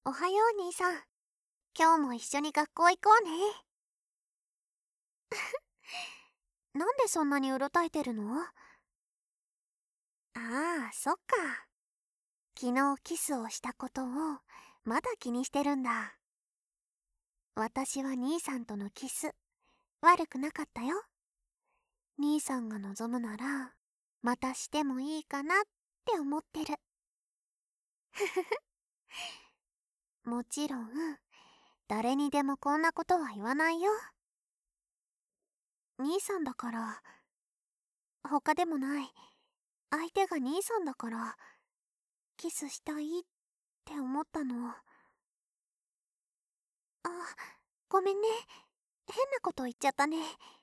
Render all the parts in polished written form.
おはよう兄さん。今日も一緒に学校行こうね。なんでそんなにうろたえてるの？ああ、そっか。昨日キスをしたことをまだ気にしてるんだ。私は兄さんとのキス悪くなかったよ。兄さんが望むならまたしてもいいかなって思ってる。もちろん誰にでもこんなことは言わないよ。兄さんだから。他でもない。相手が兄さんだからキスしたいって思ったの。あ、ごめんね。変なこと言っちゃったね。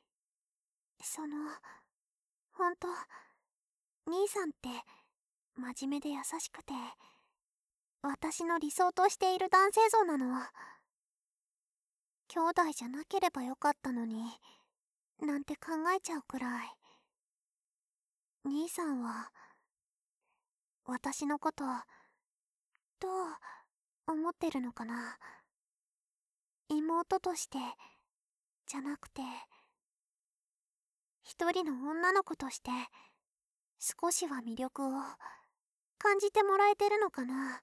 ほんと、兄さんって真面目で優しくて、私の理想としている男性像なの。兄弟じゃなければよかったのに、なんて考えちゃうくらい。兄さんは、私のこと、どう思ってるのかな。妹として、じゃなくて、一人の女の子として、少しは魅力を感じてもらえてるのかな。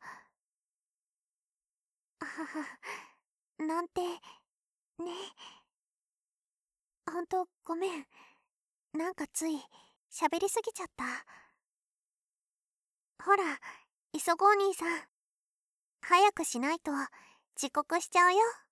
あはは、なんて、ね。ほんとごめん。なんかつい喋りすぎちゃった。ほら、急ごう兄さん。早くしないと遅刻しちゃうよ。